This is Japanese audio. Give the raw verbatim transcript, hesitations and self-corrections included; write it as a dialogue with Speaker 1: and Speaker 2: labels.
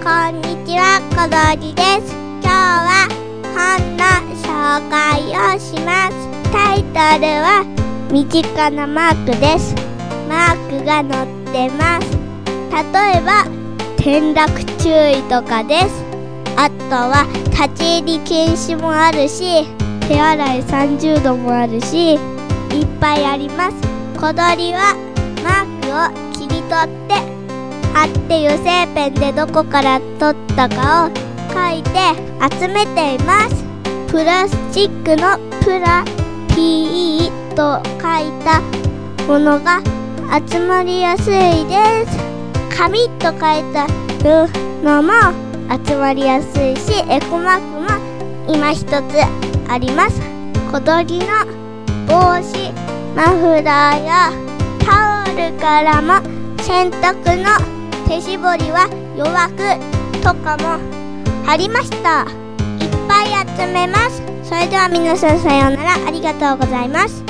Speaker 1: こんにちは、こどりです。今日は本の紹介をします。タイトルは身近なマークです。マークが載ってます。例えば転落注意とかです。あとは立ち入り禁止もあるし、手洗いさんじゅうどもあるし、いっぱいあります。小鳥はマークを切り取って貼って油性ペンでどこから取ったかを書いて集めています。プラスチックのプラピーと書いたものが集まりやすいです。紙と書いたのも集まりやすいし、エコマークも今一つあります。小鳥の帽子、マフラーやタオルからも洗濯の手絞りは弱くとかもありました。いっぱい集めます。それでは皆さんさようなら。ありがとうございます。